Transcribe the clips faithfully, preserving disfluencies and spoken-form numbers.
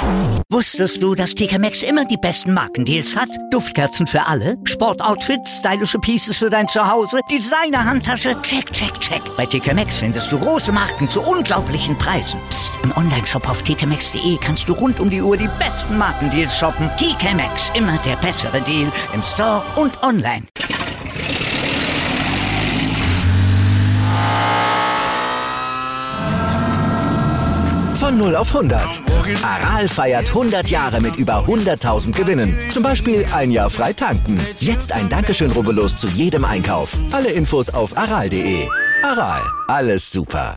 Wusstest du, dass T K Maxx immer die besten Markendeals hat? Duftkerzen für alle, Sportoutfits, stylische Pieces für dein Zuhause, Designer-Handtasche, check, check, check. Bei T K Maxx findest du große Marken zu unglaublichen Preisen. Psst. Im Onlineshop auf t k maxx punkt d e kannst du rund um die Uhr die besten Markendeals shoppen. T K Maxx, immer der bessere Deal im Store und online. Von null auf hundert. Aral feiert hundert Jahre mit über hunderttausend Gewinnen. Zum Beispiel ein Jahr frei tanken. Jetzt ein Dankeschön, rubbellos zu jedem Einkauf. Alle Infos auf aral punkt de. Aral, alles super.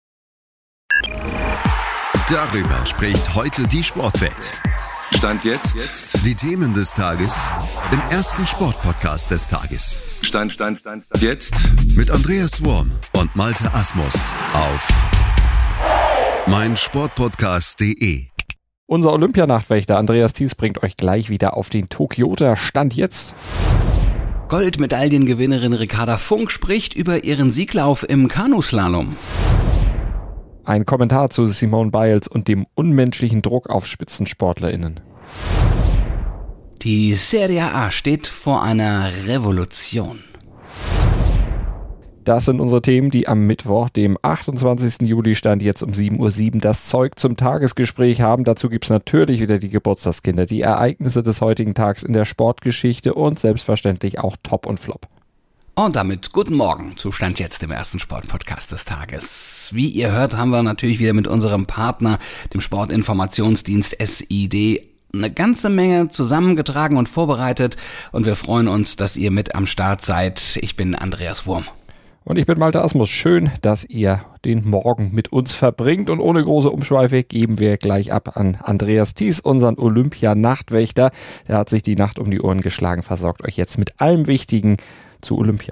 Darüber spricht heute die Sportwelt. Stand jetzt. Die Themen des Tages im ersten Sportpodcast des Tages. Stand, Stand, Stand, Stand. Jetzt. Mit Andreas Worm und Malte Asmus auf meinsportpodcast punkt de. Unser Olympianachtwächter Andreas Thies bringt euch gleich wieder auf den Tokioter Stand jetzt. Goldmedaillengewinnerin Ricarda Funk spricht über ihren Sieglauf im Kanuslalom. Ein Kommentar zu Simone Biles und dem unmenschlichen Druck auf SpitzensportlerInnen. Die Serie A steht vor einer Revolution. Das sind unsere Themen, die am Mittwoch, dem achtundzwanzigsten Juli, Stand jetzt um sieben Uhr sieben, das Zeug zum Tagesgespräch haben. Dazu gibt's natürlich wieder die Geburtstagskinder, die Ereignisse des heutigen Tags in der Sportgeschichte und selbstverständlich auch Top und Flop. Und damit guten Morgen zu Stand jetzt, dem ersten Sportpodcast des Tages. Wie ihr hört, haben wir natürlich wieder mit unserem Partner, dem Sportinformationsdienst S I D, eine ganze Menge zusammengetragen und vorbereitet. Und wir freuen uns, dass ihr mit am Start seid. Ich bin Andreas Wurm. Und ich bin Malte Asmus. Schön, dass ihr den Morgen mit uns verbringt. Und ohne große Umschweife geben wir gleich ab an Andreas Thies, unseren Olympia-Nachtwächter. Der hat sich die Nacht um die Ohren geschlagen, versorgt euch jetzt mit allem Wichtigen zu Olympia.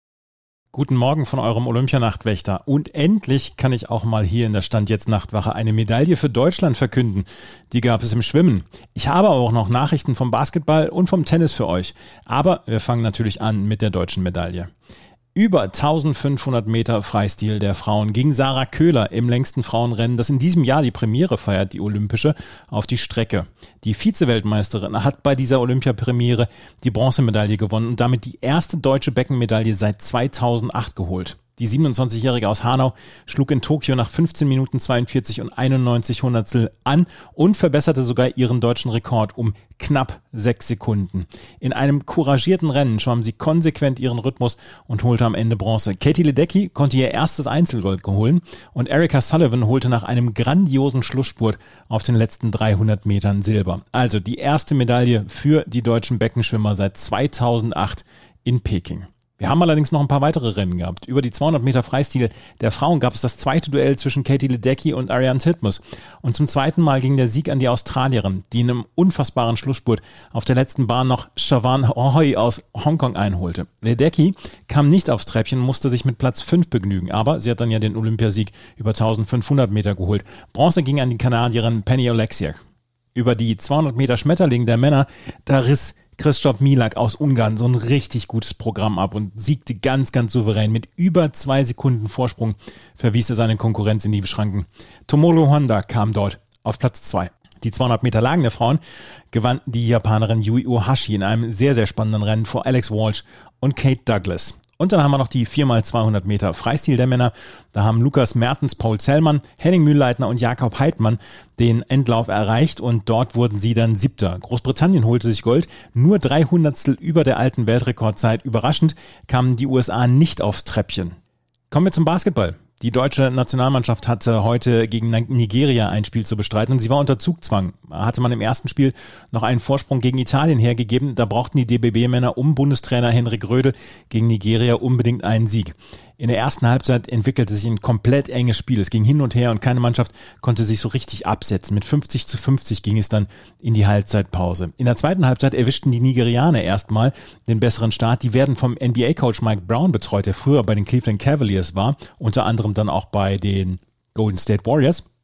Guten Morgen von eurem Olympianachtwächter. Und endlich kann ich auch mal hier in der Stand-Jetzt-Nachtwache eine Medaille für Deutschland verkünden. Die gab es im Schwimmen. Ich habe auch noch Nachrichten vom Basketball und vom Tennis für euch. Aber wir fangen natürlich an mit der deutschen Medaille. Über eintausendfünfhundert Meter Freistil der Frauen ging Sarah Köhler im längsten Frauenrennen, das in diesem Jahr die Premiere feiert, die olympische, auf die Strecke. Die Vize-Weltmeisterin hat bei dieser Olympiapremiere die Bronzemedaille gewonnen und damit die erste deutsche Beckenmedaille seit zweitausendacht geholt. Die siebenundzwanzigjährige aus Hanau schlug in Tokio nach fünfzehn Minuten zweiundvierzig und einundneunzig Hundertstel an und verbesserte sogar ihren deutschen Rekord um knapp sechs Sekunden. In einem couragierten Rennen schwamm sie konsequent ihren Rhythmus und holte am Ende Bronze. Katie Ledecky konnte ihr erstes Einzelgold holen und Erika Sullivan holte nach einem grandiosen Schlussspurt auf den letzten dreihundert Metern Silber. Also die erste Medaille für die deutschen Beckenschwimmer seit zweitausendacht in Peking. Wir haben allerdings noch ein paar weitere Rennen gehabt. Über die zweihundert Meter Freistil der Frauen gab es das zweite Duell zwischen Katie Ledecky und Ariarne Titmus. Und zum zweiten Mal ging der Sieg an die Australierin, die in einem unfassbaren Schlussspurt auf der letzten Bahn noch Siobhan Hoi aus Hongkong einholte. Ledecky kam nicht aufs Treppchen und musste sich mit Platz fünf begnügen, aber sie hat dann ja den Olympiasieg über eintausendfünfhundert Meter geholt. Bronze ging an die Kanadierin Penny Oleksiak. Über die zweihundert Meter Schmetterling der Männer, da riss Krzysztof Milak aus Ungarn so ein richtig gutes Programm ab und siegte ganz, ganz souverän. Mit über zwei Sekunden Vorsprung verwies er seine Konkurrenz in die Schranken. Tomoyo Honda kam dort auf Platz zwei. Die zweihundert Meter Lagen der Frauen gewann die Japanerin Yui Ohashi in einem sehr, sehr spannenden Rennen vor Alex Walsh und Kate Douglas. Und dann haben wir noch die vier mal zweihundert Meter Freistil der Männer. Da haben Lukas Mertens, Paul Zellmann, Henning Mühlleitner und Jakob Heidmann den Endlauf erreicht und dort wurden sie dann Siebter. Großbritannien holte sich Gold, nur drei Hundertstel über der alten Weltrekordzeit. Überraschend kamen die U S A nicht aufs Treppchen. Kommen wir zum Basketball. Die deutsche Nationalmannschaft hatte heute gegen Nigeria ein Spiel zu bestreiten und sie war unter Zugzwang. Hatte man im ersten Spiel noch einen Vorsprung gegen Italien hergegeben, da brauchten die D B B-Männer um Bundestrainer Henrik Rödel gegen Nigeria unbedingt einen Sieg. In der ersten Halbzeit entwickelte sich ein komplett enges Spiel. Es ging hin und her und keine Mannschaft konnte sich so richtig absetzen. Mit fünfzig zu fünfzig ging es dann in die Halbzeitpause. In der zweiten Halbzeit erwischten die Nigerianer erstmal den besseren Start. Die werden vom N B A-Coach Mike Brown betreut, der früher bei den Cleveland Cavaliers war, unter anderem dann auch bei den Golden State Warriors.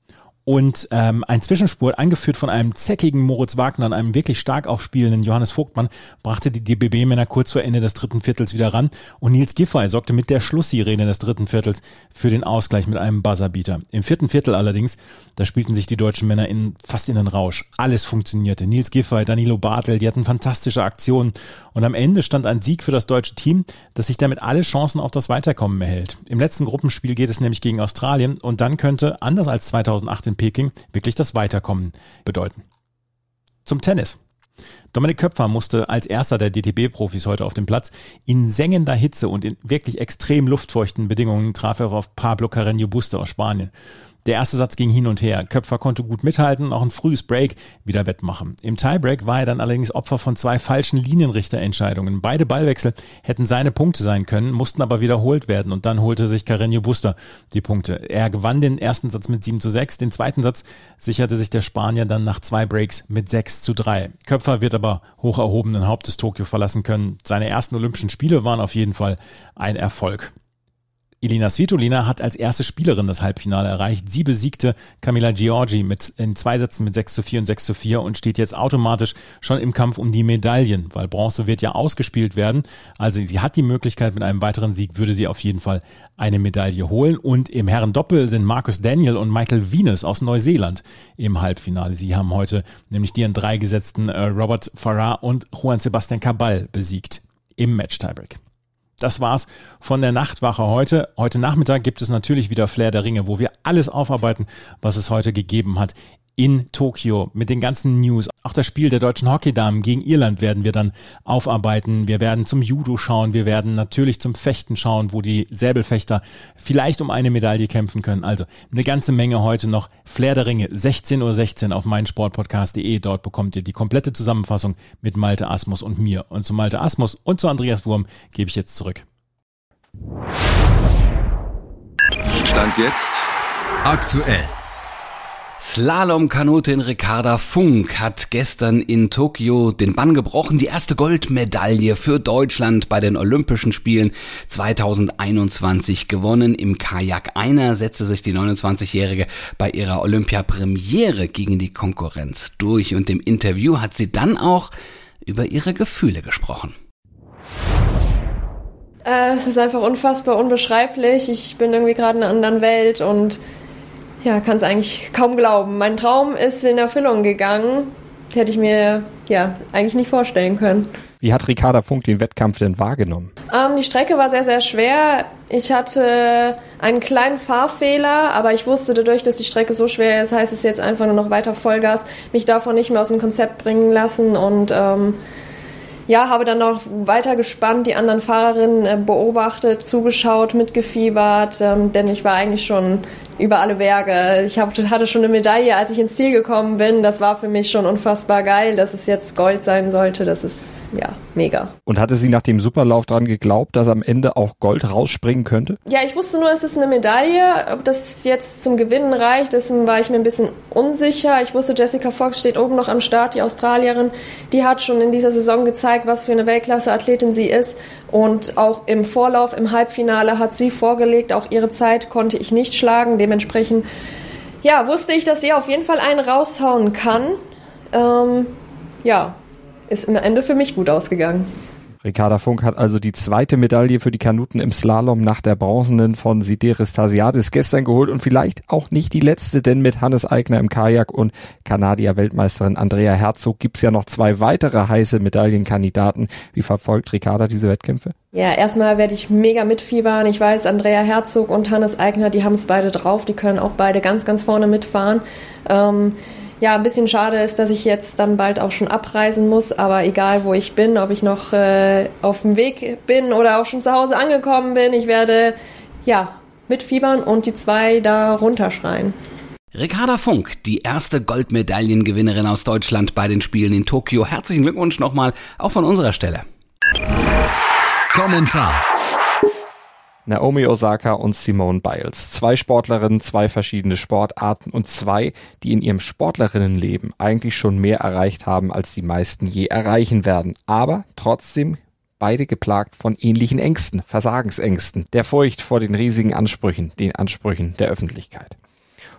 Und ähm, ein Zwischenspurt, angeführt von einem zäckigen Moritz Wagner und einem wirklich stark aufspielenden Johannes Vogtmann, brachte die D B B-Männer kurz vor Ende des dritten Viertels wieder ran. Und Nils Giffey sorgte mit der Schlusssirene des dritten Viertels für den Ausgleich mit einem Buzzerbeater. Im vierten Viertel allerdings, da spielten sich die deutschen Männer in, fast in den Rausch. Alles funktionierte. Nils Giffey, Danilo Bartel, die hatten fantastische Aktionen. Und am Ende stand ein Sieg für das deutsche Team, das sich damit alle Chancen auf das Weiterkommen erhält. Im letzten Gruppenspiel geht es nämlich gegen Australien und dann könnte, anders als zweitausendacht in Peking, wirklich das Weiterkommen bedeuten. Zum Tennis. Dominik Köpfer musste als erster der D T B-Profis heute auf dem Platz. In sengender Hitze und in wirklich extrem luftfeuchten Bedingungen traf er auf Pablo Carreño Busta aus Spanien. Der erste Satz ging hin und her. Köpfer konnte gut mithalten und auch ein frühes Break wieder wettmachen. Im Tiebreak war er dann allerdings Opfer von zwei falschen Linienrichterentscheidungen. Beide Ballwechsel hätten seine Punkte sein können, mussten aber wiederholt werden und dann holte sich Carreño Busta die Punkte. Er gewann den ersten Satz mit sieben zu sechs, den zweiten Satz sicherte sich der Spanier dann nach zwei Breaks mit sechs zu drei. Köpfer wird aber hoch erhobenen Hauptes Tokio verlassen können. Seine ersten Olympischen Spiele waren auf jeden Fall ein Erfolg. Elina Svitolina hat als erste Spielerin das Halbfinale erreicht. Sie besiegte Camila Giorgi mit, in zwei Sätzen mit sechs zu vier und sechs zu vier und steht jetzt automatisch schon im Kampf um die Medaillen, weil Bronze wird ja ausgespielt werden. Also sie hat die Möglichkeit, mit einem weiteren Sieg würde sie auf jeden Fall eine Medaille holen. Und im Herrendoppel sind Marcus Daniel und Michael Venus aus Neuseeland im Halbfinale. Sie haben heute nämlich die an drei gesetzten äh, Robert Farah und Juan Sebastian Cabal besiegt im Match-Tiebreak. Das war's von der Nachtwache heute. Heute Nachmittag gibt es natürlich wieder Flair der Ringe, wo wir alles aufarbeiten, was es heute gegeben hat in Tokio mit den ganzen News. Auch das Spiel der deutschen Hockeydamen gegen Irland werden wir dann aufarbeiten. Wir werden zum Judo schauen. Wir werden natürlich zum Fechten schauen, wo die Säbelfechter vielleicht um eine Medaille kämpfen können. Also eine ganze Menge heute noch. Flair der Ringe, sechzehn Uhr sechzehn auf meinsportpodcast punkt de. Dort bekommt ihr die komplette Zusammenfassung mit Malte Asmus und mir. Und zu Malte Asmus und zu Andreas Wurm gebe ich jetzt zurück. Stand jetzt aktuell. Slalom-Kanutin Ricarda Funk hat gestern in Tokio den Bann gebrochen. Die erste Goldmedaille für Deutschland bei den Olympischen Spielen zweitausendeinundzwanzig gewonnen. Im Kajak-Einer setzte sich die neunundzwanzigjährige bei ihrer Olympia-Premiere gegen die Konkurrenz durch. Und im Interview hat sie dann auch über ihre Gefühle gesprochen. Äh, es ist einfach unfassbar unbeschreiblich. Ich bin irgendwie gerade in einer anderen Welt und ja, kann es eigentlich kaum glauben. Mein Traum ist in Erfüllung gegangen. Das hätte ich mir ja eigentlich nicht vorstellen können. Wie hat Ricarda Funk den Wettkampf denn wahrgenommen? Ähm, die Strecke war sehr, sehr schwer. Ich hatte einen kleinen Fahrfehler, aber ich wusste dadurch, dass die Strecke so schwer ist, heißt es jetzt einfach nur noch weiter Vollgas, mich davon nicht mehr aus dem Konzept bringen lassen und ähm, ja, habe dann noch weiter gespannt, die anderen Fahrerinnen beobachtet, zugeschaut, mitgefiebert, ähm, denn ich war eigentlich schon über alle Berge. Ich hab, hatte schon eine Medaille, als ich ins Ziel gekommen bin. Das war für mich schon unfassbar geil, dass es jetzt Gold sein sollte. Das ist, ja, mega. Und hatte sie nach dem Superlauf dran geglaubt, dass am Ende auch Gold rausspringen könnte? Ja, ich wusste nur, es ist eine Medaille. Ob das jetzt zum Gewinnen reicht, dessen war ich mir ein bisschen unsicher. Ich wusste, Jessica Fox steht oben noch am Start, die Australierin. Die hat schon in dieser Saison gezeigt, was für eine Weltklasse-Athletin sie ist. Und auch im Vorlauf, im Halbfinale hat sie vorgelegt. Auch ihre Zeit konnte ich nicht schlagen. Dementsprechend, ja, wusste ich, dass sie auf jeden Fall einen raushauen kann. Ähm, ja, ist am Ende für mich gut ausgegangen. Ricarda Funk hat also die zweite Medaille für die Kanuten im Slalom nach der bronzenen von Sideris Stasiadis gestern geholt und vielleicht auch nicht die letzte, denn mit Hannes Aigner im Kajak und Kanadier-Weltmeisterin Andrea Herzog gibt's ja noch zwei weitere heiße Medaillenkandidaten. Wie verfolgt Ricarda diese Wettkämpfe? Ja, erstmal werde ich mega mitfiebern. Ich weiß, Andrea Herzog und Hannes Aigner, die haben es beide drauf. Die können auch beide ganz, ganz vorne mitfahren. Ähm, Ja, ein bisschen schade ist, dass ich jetzt dann bald auch schon abreisen muss, aber egal wo ich bin, ob ich noch äh, auf dem Weg bin oder auch schon zu Hause angekommen bin, ich werde ja mitfiebern und die zwei da runterschreien. Ricarda Funk, die erste Goldmedaillengewinnerin aus Deutschland bei den Spielen in Tokio. Herzlichen Glückwunsch nochmal, auch von unserer Stelle. Kommentar. Naomi Osaka und Simone Biles. Zwei Sportlerinnen, zwei verschiedene Sportarten und zwei, die in ihrem Sportlerinnenleben eigentlich schon mehr erreicht haben, als die meisten je erreichen werden. Aber trotzdem beide geplagt von ähnlichen Ängsten, Versagensängsten, der Furcht vor den riesigen Ansprüchen, den Ansprüchen der Öffentlichkeit.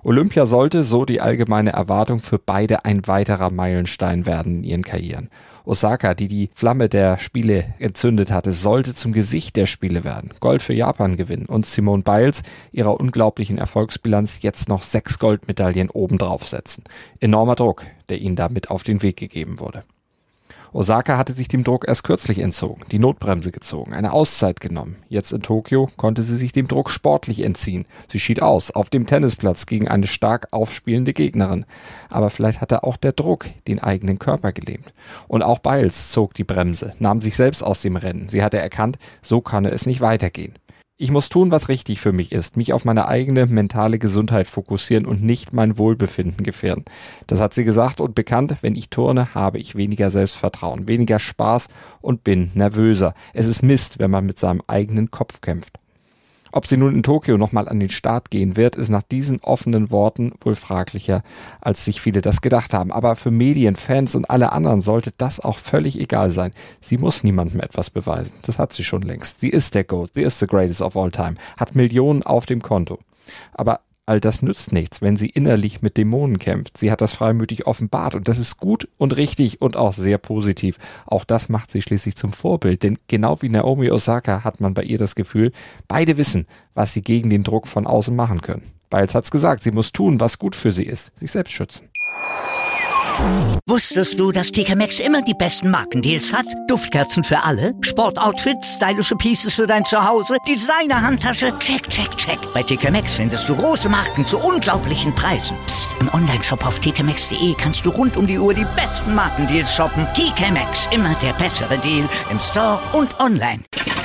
Olympia sollte, so die allgemeine Erwartung, für beide ein weiterer Meilenstein werden in ihren Karrieren. Osaka, die die Flamme der Spiele entzündet hatte, sollte zum Gesicht der Spiele werden, Gold für Japan gewinnen und Simone Biles ihrer unglaublichen Erfolgsbilanz jetzt noch sechs Goldmedaillen obendrauf setzen. Enormer Druck, der ihnen damit auf den Weg gegeben wurde. Osaka hatte sich dem Druck erst kürzlich entzogen, die Notbremse gezogen, eine Auszeit genommen. Jetzt in Tokio konnte sie sich dem Druck sportlich entziehen. Sie schied aus, auf dem Tennisplatz gegen eine stark aufspielende Gegnerin. Aber vielleicht hatte auch der Druck den eigenen Körper gelähmt. Und auch Biles zog die Bremse, nahm sich selbst aus dem Rennen. Sie hatte erkannt, so kann es nicht weitergehen. Ich muss tun, was richtig für mich ist, mich auf meine eigene mentale Gesundheit fokussieren und nicht mein Wohlbefinden gefährden. Das hat sie gesagt und bekannt, wenn ich turne, habe ich weniger Selbstvertrauen, weniger Spaß und bin nervöser. Es ist Mist, wenn man mit seinem eigenen Kopf kämpft. Ob sie nun in Tokio nochmal an den Start gehen wird, ist nach diesen offenen Worten wohl fraglicher, als sich viele das gedacht haben. Aber für Medien, Fans und alle anderen sollte das auch völlig egal sein. Sie muss niemandem etwas beweisen. Das hat sie schon längst. Sie ist der GOAT, sie ist the greatest of all time, hat Millionen auf dem Konto. Aber all das nützt nichts, wenn sie innerlich mit Dämonen kämpft. Sie hat das freimütig offenbart und das ist gut und richtig und auch sehr positiv. Auch das macht sie schließlich zum Vorbild, denn genau wie Naomi Osaka hat man bei ihr das Gefühl, beide wissen, was sie gegen den Druck von außen machen können. Biles hat's gesagt, sie muss tun, was gut für sie ist, sich selbst schützen. Wusstest du, dass T K Maxx immer die besten Markendeals hat? Duftkerzen für alle, Sportoutfits, stylische Pieces für dein Zuhause, Designer-Handtasche, check, check, check. Bei T K Maxx findest du große Marken zu unglaublichen Preisen. Psst. Im Onlineshop auf t k maxx punkt de kannst du rund um die Uhr die besten Markendeals shoppen. T K Maxx, immer der bessere Deal im Store und online.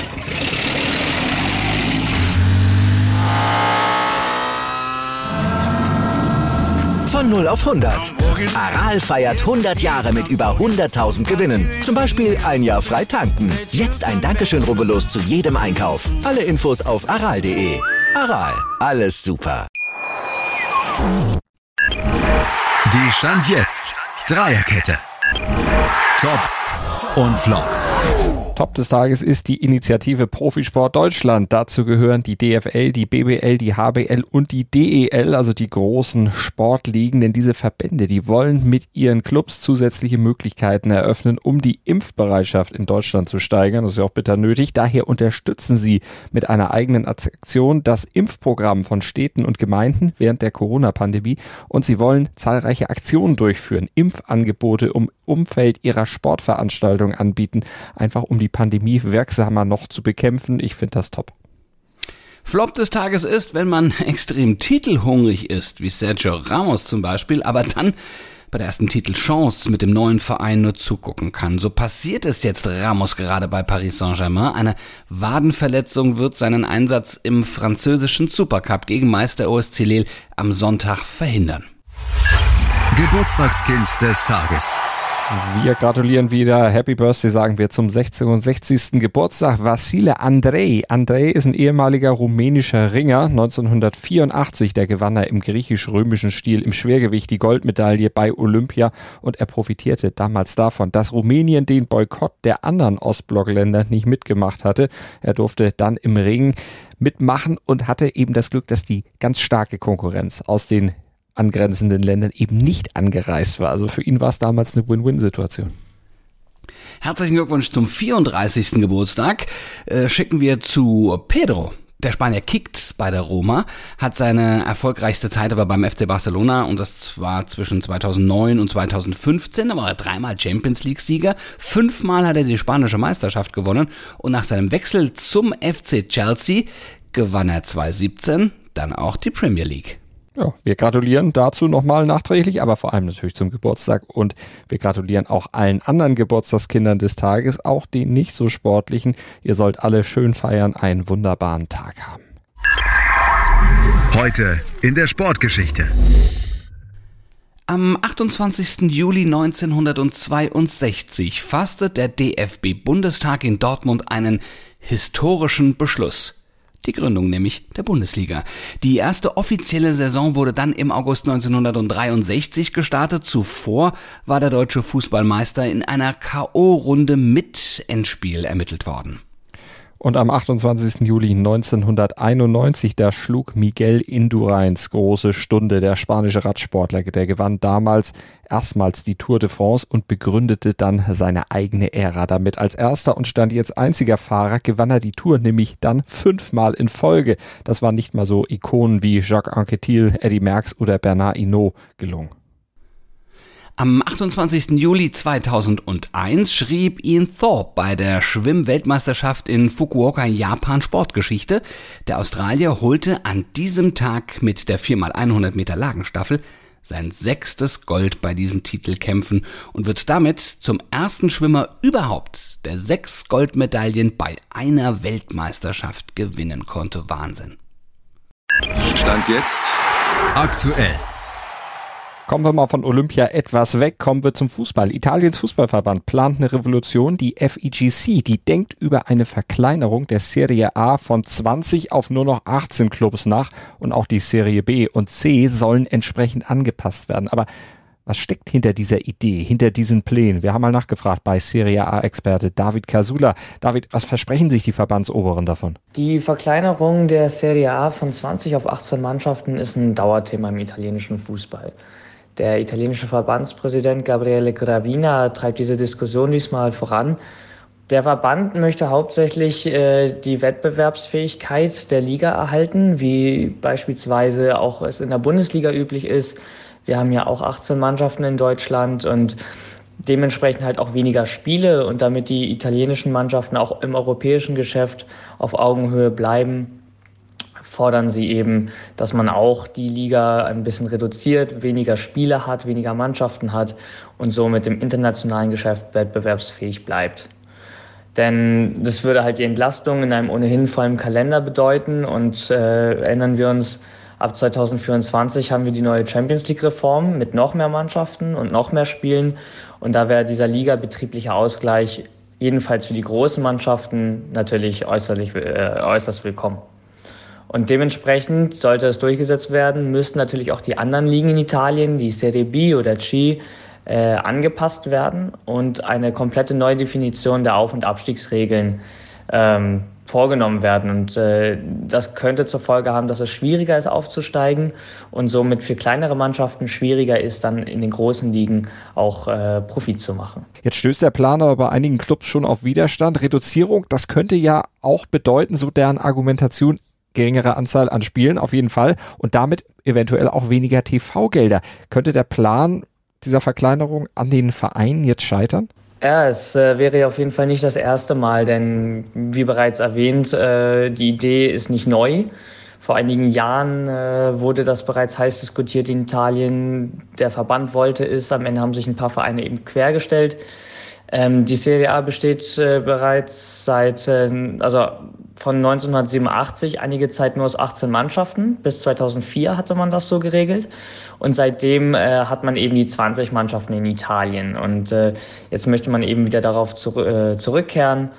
Von null auf hundert. Aral feiert hundert Jahre mit über hunderttausend Gewinnen. Zum Beispiel ein Jahr frei tanken. Jetzt ein Dankeschön, rubbellos zu jedem Einkauf. Alle Infos auf aral punkt de. Aral, alles super. Die Stand jetzt. Dreierkette. Top und Flop. Top des Tages ist die Initiative Profisport Deutschland. Dazu gehören die D F L, die B B L, die H B L und die D E L, also die großen Sportligen. Denn diese Verbände, die wollen mit ihren Clubs zusätzliche Möglichkeiten eröffnen, um die Impfbereitschaft in Deutschland zu steigern. Das ist ja auch bitter nötig. Daher unterstützen sie mit einer eigenen Aktion das Impfprogramm von Städten und Gemeinden während der Corona-Pandemie. Und sie wollen zahlreiche Aktionen durchführen, Impfangebote im Umfeld ihrer Sportveranstaltungen anbieten, einfach um die Pandemie wirksamer noch zu bekämpfen. Ich finde das top. Flop des Tages ist, wenn man extrem titelhungrig ist, wie Sergio Ramos zum Beispiel, aber dann bei der ersten Titelchance mit dem neuen Verein nur zugucken kann. So passiert es jetzt Ramos gerade bei Paris Saint-Germain. Eine Wadenverletzung wird seinen Einsatz im französischen Supercup gegen Meister O S C Lille am Sonntag verhindern. Geburtstagskind des Tages. Wir gratulieren wieder. Happy Birthday sagen wir zum sechsundsechzigsten Geburtstag. Vassile Andrei. Andrei ist ein ehemaliger rumänischer Ringer. neunzehnhundertvierundachtzig, der gewann er im griechisch-römischen Stil im Schwergewicht die Goldmedaille bei Olympia und er profitierte damals davon, dass Rumänien den Boykott der anderen Ostblockländer nicht mitgemacht hatte. Er durfte dann im Ring mitmachen und hatte eben das Glück, dass die ganz starke Konkurrenz aus den angrenzenden Ländern eben nicht angereist war. Also für ihn war es damals eine Win-Win-Situation. Herzlichen Glückwunsch zum vierunddreißigsten Geburtstag. Äh, schicken wir zu Pedro. Der Spanier kickt bei der Roma, hat seine erfolgreichste Zeit aber beim F C Barcelona und das war zwischen zweitausendneun und zweitausendfünfzehn. Da war er dreimal Champions League-Sieger, fünfmal hat er die spanische Meisterschaft gewonnen und nach seinem Wechsel zum F C Chelsea gewann er zweitausendsiebzehn dann auch die Premier League. Ja, wir gratulieren dazu nochmal nachträglich, aber vor allem natürlich zum Geburtstag und wir gratulieren auch allen anderen Geburtstagskindern des Tages, auch den nicht so sportlichen. Ihr sollt alle schön feiern, einen wunderbaren Tag haben. Heute in der Sportgeschichte. Am achtundzwanzigsten Juli neunzehnhundertzweiundsechzig fasste der D F B-Bundestag in Dortmund einen historischen Beschluss. Die Gründung nämlich der Bundesliga. Die erste offizielle Saison wurde dann im August neunzehnhundertdreiundsechzig gestartet. Zuvor war der deutsche Fußballmeister in einer K O-Runde mit Endspiel ermittelt worden. Und am achtundzwanzigsten Juli neunzehnhunderteinundneunzig, da schlug Miguel Indurains große Stunde, der spanische Radsportler. Der gewann damals erstmals die Tour de France und begründete dann seine eigene Ära damit. Als erster und stand jetzt einziger Fahrer gewann er die Tour, nämlich dann fünfmal in Folge. Das waren nicht mal so Ikonen wie Jacques Anquetil, Eddy Merckx oder Bernard Hinault gelungen. Am achtundzwanzigsten Juli zweitausendeins schrieb Ian Thorpe bei der Schwimm-Weltmeisterschaft in Fukuoka in Japan Sportgeschichte. Der Australier holte an diesem Tag mit der vier mal hundert Meter Lagenstaffel sein sechstes Gold bei diesen Titelkämpfen und wird damit zum ersten Schwimmer überhaupt, der sechs Goldmedaillen bei einer Weltmeisterschaft gewinnen konnte. Wahnsinn. Stand jetzt aktuell. Kommen wir mal von Olympia etwas weg, kommen wir zum Fußball. Italiens Fußballverband plant eine Revolution. Die F I G C, die denkt über eine Verkleinerung der Serie A von zwanzig auf nur noch achtzehn Clubs nach. Und auch die Serie B und C sollen entsprechend angepasst werden. Aber was steckt hinter dieser Idee, hinter diesen Plänen? Wir haben mal nachgefragt bei Serie A-Experte David Casula. David, was versprechen sich die Verbandsoberen davon? Die Verkleinerung der Serie A von zwanzig auf achtzehn Mannschaften ist ein Dauerthema im italienischen Fußball. Der italienische Verbandspräsident Gabriele Gravina treibt diese Diskussion diesmal voran. Der Verband möchte hauptsächlich äh, die Wettbewerbsfähigkeit der Liga erhalten, wie beispielsweise auch es in der Bundesliga üblich ist. Wir haben ja auch achtzehn Mannschaften in Deutschland und dementsprechend halt auch weniger Spiele. Und damit die italienischen Mannschaften auch im europäischen Geschäft auf Augenhöhe bleiben, fordern sie eben, dass man auch die Liga ein bisschen reduziert, weniger Spiele hat, weniger Mannschaften hat und somit im internationalen Geschäft wettbewerbsfähig bleibt. Denn das würde halt die Entlastung in einem ohnehin vollen Kalender bedeuten und äh, erinnern wir uns, ab zweitausendvierundzwanzig haben wir die neue Champions League-Reform mit noch mehr Mannschaften und noch mehr Spielen und da wäre dieser Liga-betrieblicher Ausgleich jedenfalls für die großen Mannschaften natürlich äußerlich, äh, äußerst willkommen. Und dementsprechend sollte es durchgesetzt werden, müssten natürlich auch die anderen Ligen in Italien, die Serie B oder C, äh, angepasst werden und eine komplette Neudefinition der Auf- und Abstiegsregeln ähm, vorgenommen werden. Und äh, das könnte zur Folge haben, dass es schwieriger ist aufzusteigen und somit für kleinere Mannschaften schwieriger ist, dann in den großen Ligen auch äh, Profit zu machen. Jetzt stößt der Plan aber bei einigen Clubs schon auf Widerstand. Reduzierung, das könnte ja auch bedeuten, so deren Argumentation, geringere Anzahl an Spielen auf jeden Fall und damit eventuell auch weniger T V-Gelder. Könnte der Plan dieser Verkleinerung an den Vereinen jetzt scheitern? Ja, es äh, wäre auf jeden Fall nicht das erste Mal, denn wie bereits erwähnt, äh, die Idee ist nicht neu. Vor einigen Jahren äh, wurde das bereits heiß diskutiert in Italien. Der Verband wollte es, am Ende haben sich ein paar Vereine eben quergestellt. Ähm, die Serie A besteht äh, bereits seit, äh, also von neunzehnhundertsiebenundachtzig, einige Zeit nur aus achtzehn Mannschaften. Bis zweitausendvier hatte man das so geregelt. Und seitdem äh, hat man eben die zwanzig Mannschaften in Italien. Und äh, jetzt möchte man eben wieder darauf zu, äh, zurückkehren.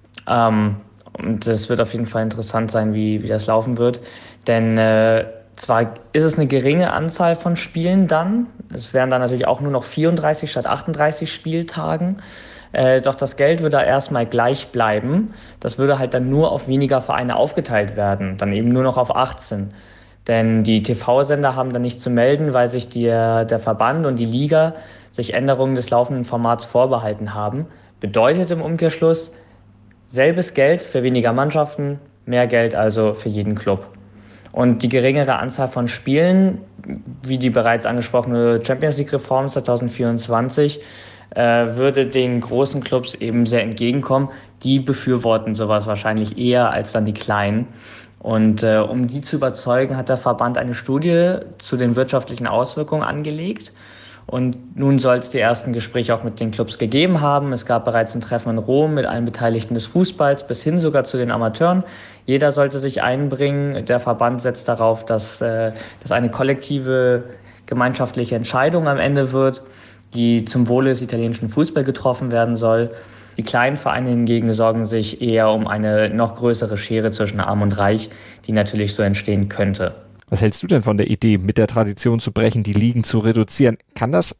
Ähm, und es wird auf jeden Fall interessant sein, wie, wie das laufen wird. Denn äh, zwar ist es eine geringe Anzahl von Spielen dann. Es wären dann natürlich auch nur noch vierunddreißig statt achtunddreißig Spieltagen. Äh, doch das Geld würde erstmal gleich bleiben. Das würde halt dann nur auf weniger Vereine aufgeteilt werden, dann eben nur noch auf achtzehn. Denn die T V-Sender haben dann nicht zu melden, weil sich die, der Verband und die Liga sich Änderungen des laufenden Formats vorbehalten haben. Bedeutet im Umkehrschluss, selbes Geld für weniger Mannschaften, mehr Geld also für jeden Club. Und die geringere Anzahl von Spielen, wie die bereits angesprochene Champions League-Reform zweitausendvierundzwanzig, äh, würde den großen Clubs eben sehr entgegenkommen. Die befürworten sowas wahrscheinlich eher als dann die Kleinen. Und äh, um die zu überzeugen, hat der Verband eine Studie zu den wirtschaftlichen Auswirkungen angelegt. Und nun soll es die ersten Gespräche auch mit den Clubs gegeben haben. Es gab bereits ein Treffen in Rom mit allen Beteiligten des Fußballs bis hin sogar zu den Amateuren. Jeder sollte sich einbringen. Der Verband setzt darauf, dass, äh, dass eine kollektive gemeinschaftliche Entscheidung am Ende wird, die zum Wohle des italienischen Fußballs getroffen werden soll. Die kleinen Vereine hingegen sorgen sich eher um eine noch größere Schere zwischen Arm und Reich, die natürlich so entstehen könnte. Was hältst du denn von der Idee, mit der Tradition zu brechen, die Ligen zu reduzieren? Kann das die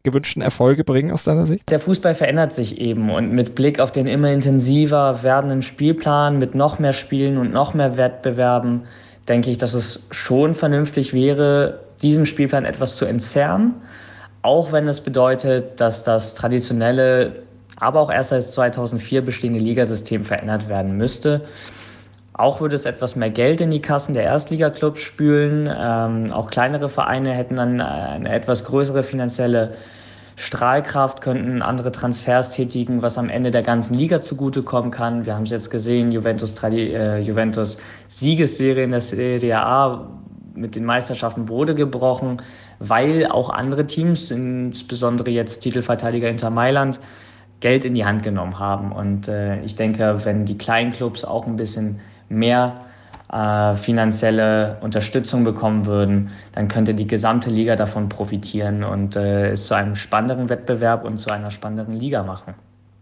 gewünschten Erfolge bringen aus deiner Sicht? Der Fußball verändert sich eben und mit Blick auf den immer intensiver werdenden Spielplan mit noch mehr Spielen und noch mehr Wettbewerben denke ich, dass es schon vernünftig wäre, diesen Spielplan etwas zu entzerren, auch wenn es bedeutet, dass das traditionelle, aber auch erst seit zweitausendvier bestehende Ligasystem verändert werden müsste. Auch würde es etwas mehr Geld in die Kassen der Erstligaklubs spülen. Ähm, auch kleinere Vereine hätten dann eine etwas größere finanzielle Strahlkraft, könnten andere Transfers tätigen, was am Ende der ganzen Liga zugutekommen kann. Wir haben es jetzt gesehen, Juventus, äh, Juventus Siegesserie in der Serie A mit den Meisterschaften wurde gebrochen, weil auch andere Teams, insbesondere jetzt Titelverteidiger Inter Mailand, Geld in die Hand genommen haben. Und äh, ich denke, wenn die kleinen Clubs auch ein bisschen mehr äh, finanzielle Unterstützung bekommen würden, dann könnte die gesamte Liga davon profitieren und äh, es zu einem spannenderen Wettbewerb und zu einer spannenderen Liga machen.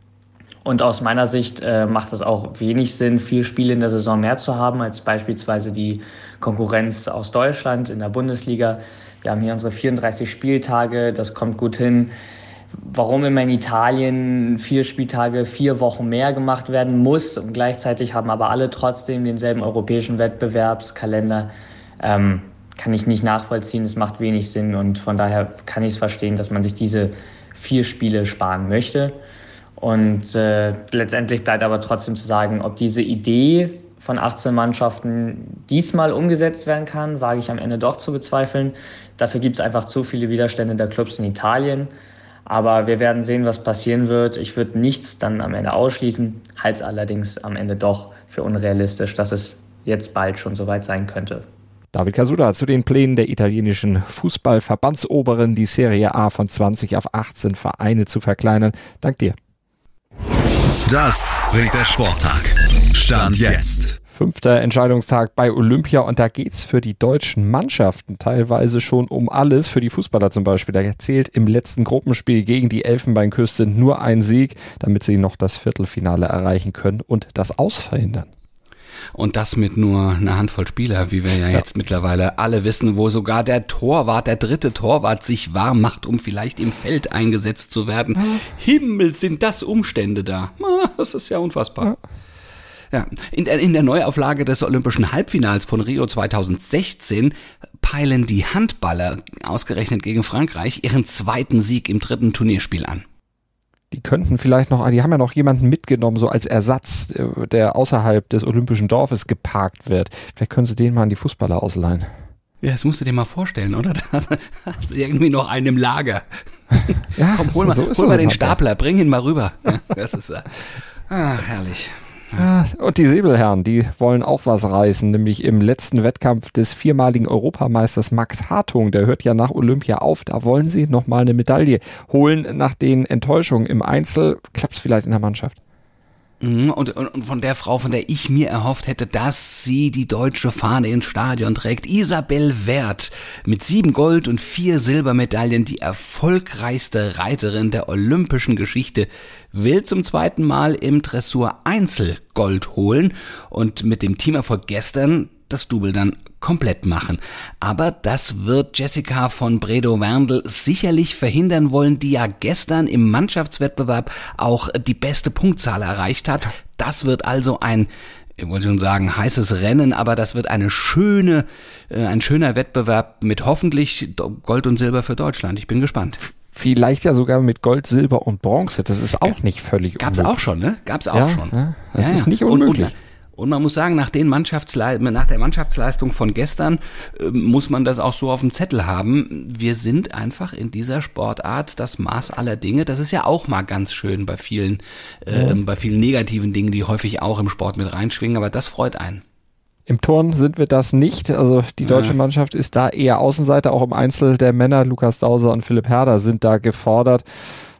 Und aus meiner Sicht äh, macht es auch wenig Sinn, vier Spiele in der Saison mehr zu haben, als beispielsweise die Konkurrenz aus Deutschland in der Bundesliga. Wir haben hier unsere vierunddreißig Spieltage, das kommt gut hin. Warum immer in Italien vier Spieltage, vier Wochen mehr gemacht werden muss und gleichzeitig haben aber alle trotzdem denselben europäischen Wettbewerbskalender, ähm, kann ich nicht nachvollziehen. Es macht wenig Sinn und von daher kann ich es verstehen, dass man sich diese vier Spiele sparen möchte. Und äh, letztendlich bleibt aber trotzdem zu sagen, ob diese Idee von achtzehn Mannschaften diesmal umgesetzt werden kann, wage ich am Ende doch zu bezweifeln. Dafür gibt es einfach zu viele Widerstände der Clubs in Italien. Aber wir werden sehen, was passieren wird. Ich würde nichts dann am Ende ausschließen, halte es allerdings am Ende doch für unrealistisch, dass es jetzt bald schon soweit sein könnte. David Casulla zu den Plänen der italienischen Fußballverbandsoberen, die Serie A von zwanzig auf achtzehn Vereine zu verkleinern. Dank dir. Das bringt der Sporttag. Stand jetzt. Fünfter Entscheidungstag bei Olympia und da geht's für die deutschen Mannschaften teilweise schon um alles. Für die Fußballer zum Beispiel, da zählt im letzten Gruppenspiel gegen die Elfenbeinküste nur ein Sieg, damit sie noch das Viertelfinale erreichen können und das Aus verhindern. Und das mit nur einer Handvoll Spieler, wie wir ja, ja jetzt mittlerweile alle wissen, wo sogar der Torwart, der dritte Torwart sich warm macht, um vielleicht im Feld eingesetzt zu werden. Ja. Himmel, sind das Umstände da. Das ist ja unfassbar. Ja. Ja, in der, in der Neuauflage des Olympischen Halbfinals von Rio zweitausendsechzehn peilen die Handballer, ausgerechnet gegen Frankreich, ihren zweiten Sieg im dritten Turnierspiel an. Die könnten vielleicht noch, die haben ja noch jemanden mitgenommen, so als Ersatz, der außerhalb des Olympischen Dorfes geparkt wird. Vielleicht können sie den mal an die Fußballer ausleihen. Ja, das musst du dir mal vorstellen, oder? Da hast du irgendwie noch einen im Lager. Ja, komm, hol mal, so hol mal den Stapler, bring ihn mal rüber. Ja, das ist ah, herrlich. Ja, und die Säbelherren, die wollen auch was reißen, nämlich im letzten Wettkampf des viermaligen Europameisters Max Hartung, der hört ja nach Olympia auf, da wollen sie nochmal eine Medaille holen nach den Enttäuschungen im Einzel. Klappt's vielleicht in der Mannschaft? Und, und, und von der Frau, von der ich mir erhofft hätte, dass sie die deutsche Fahne ins Stadion trägt, Isabel Werth, mit sieben Gold- und vier Silbermedaillen, die erfolgreichste Reiterin der olympischen Geschichte, will zum zweiten Mal im Dressur Einzel Gold holen und mit dem Teamerfolg gestern das Double dann komplett machen. Aber das wird Jessica von Bredow-Werndl sicherlich verhindern wollen, die ja gestern im Mannschaftswettbewerb auch die beste Punktzahl erreicht hat. Das wird also ein, ich wollte schon sagen, heißes Rennen, aber das wird eine schöne, äh, ein schöner Wettbewerb mit hoffentlich Gold und Silber für Deutschland. Ich bin gespannt. Vielleicht ja sogar mit Gold, Silber und Bronze. Das ist auch nicht völlig Gab's unmöglich. Gab's auch schon, ne? Gab's auch ja, schon. Ja, das ja, ist ja. nicht unmöglich. Und, und, Und man muss sagen, nach, den Mannschaftsle- nach der Mannschaftsleistung von gestern äh, muss man das auch so auf dem Zettel haben. Wir sind einfach in dieser Sportart das Maß aller Dinge. Das ist ja auch mal ganz schön bei vielen, äh, ja. bei vielen negativen Dingen, die häufig auch im Sport mit reinschwingen. Aber das freut einen. Im Turnen sind wir das nicht. Also die deutsche ja. Mannschaft ist da eher Außenseiter. Auch im Einzel der Männer, Lukas Dauser und Philipp Herder sind da gefordert.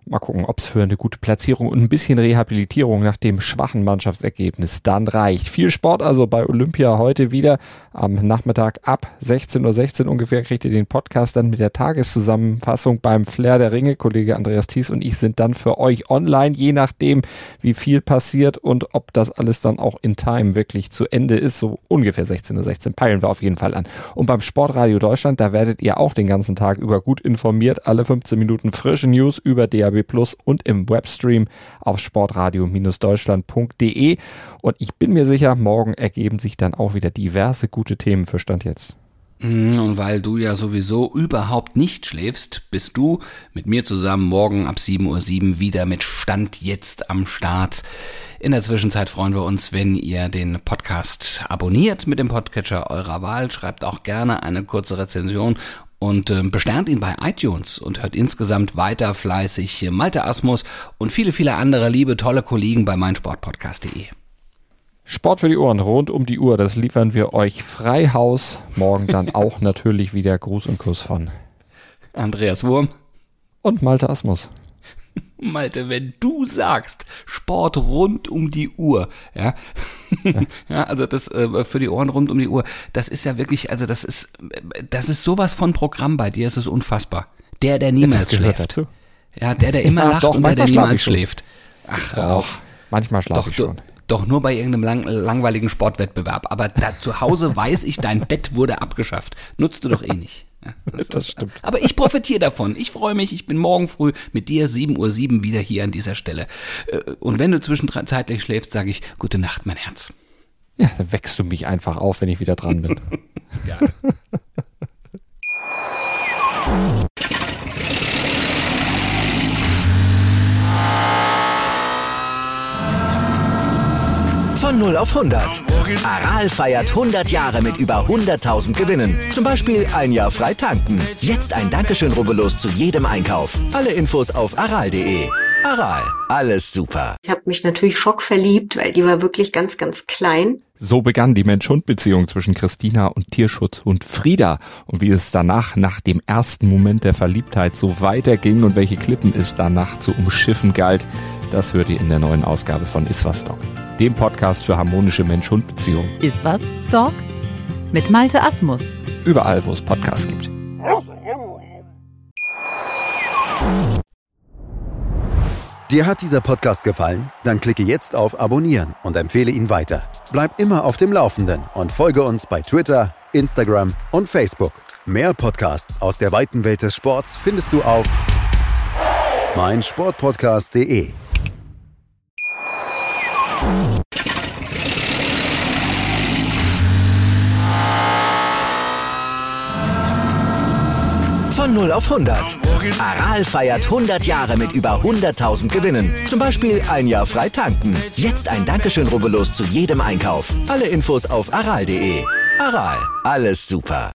Mal gucken, ob es für eine gute Platzierung und ein bisschen Rehabilitierung nach dem schwachen Mannschaftsergebnis dann reicht. Viel Sport also bei Olympia heute wieder. Am Nachmittag ab sechzehn Uhr sechzehn ungefähr kriegt ihr den Podcast dann mit der Tageszusammenfassung beim Flair der Ringe. Kollege Andreas Thies und ich sind dann für euch online, je nachdem, wie viel passiert und ob das alles dann auch in Time wirklich zu Ende ist. So ungefähr sechzehn Uhr sechzehn peilen wir auf jeden Fall an. Und beim Sportradio Deutschland, da werdet ihr auch den ganzen Tag über gut informiert. Alle fünfzehn Minuten frische News über D A B Plus und im Webstream auf sportradio Deutschland punkt de. Und ich bin mir sicher, morgen ergeben sich dann auch wieder diverse gute Themen für Stand jetzt. Und weil du ja sowieso überhaupt nicht schläfst, bist du mit mir zusammen morgen ab sieben Uhr sieben wieder mit Stand jetzt am Start. In der Zwischenzeit freuen wir uns, wenn ihr den Podcast abonniert mit dem Podcatcher eurer Wahl. Schreibt auch gerne eine kurze Rezension und äh, besternt ihn bei iTunes und hört insgesamt weiter fleißig Malte Asmus und viele, viele andere liebe, tolle Kollegen bei meinsportpodcast punkt de. Sport für die Ohren, rund um die Uhr, das liefern wir euch frei Haus. Morgen dann auch natürlich wieder Gruß und Kuss von Andreas Wurm und Malte Asmus. Malte, wenn du sagst, Sport rund um die Uhr, ja, ja, ja also das äh, für die Ohren rund um die Uhr, das ist ja wirklich, also das ist, das ist sowas von Programm bei dir, es ist unfassbar. Der, der niemals schläft. Dazu. Ja, der, der immer ja, lacht doch, und der, der niemals schläft. Ach, hör auf. Manchmal schlafe ich schon. Doch nur bei irgendeinem lang, langweiligen Sportwettbewerb. Aber da zu Hause weiß ich, dein Bett wurde abgeschafft. Nutzt du doch eh nicht. Ja, das, das stimmt. Aber ich profitiere davon. Ich freue mich. Ich bin morgen früh mit dir sieben Uhr sieben wieder hier an dieser Stelle. Und wenn du zwischenzeitlich schläfst, sage ich, gute Nacht, mein Herz. Ja, dann wächst du mich einfach auf, wenn ich wieder dran bin. Gerne. Von null auf hundert. Aral feiert hundert Jahre mit über hunderttausend Gewinnen. Zum Beispiel ein Jahr frei tanken. Jetzt ein Dankeschön, rubbellos zu jedem Einkauf. Alle Infos auf aral punkt de. Aral, alles super. Ich habe mich natürlich schockverliebt, weil die war wirklich ganz, ganz klein. So begann die Mensch-Hund-Beziehung zwischen Christina und Tierschutzhund Frieda. Und wie es danach, nach dem ersten Moment der Verliebtheit, so weiterging und welche Klippen es danach zu umschiffen galt, das hört ihr in der neuen Ausgabe von Iswas Dog, dem Podcast für harmonische Mensch-Hund-Beziehungen. Iswas Dog mit Malte Asmus. Überall, wo es Podcasts gibt. Dir hat dieser Podcast gefallen? Dann klicke jetzt auf Abonnieren und empfehle ihn weiter. Bleib immer auf dem Laufenden und folge uns bei Twitter, Instagram und Facebook. Mehr Podcasts aus der weiten Welt des Sports findest du auf meinsportpodcast punkt de. Von null auf hundert. Aral feiert hundert Jahre mit über hunderttausend Gewinnen. Zum Beispiel ein Jahr frei tanken. Jetzt ein Dankeschön, rubbellos zu jedem Einkauf. Alle Infos auf aral punkt de. Aral, alles super.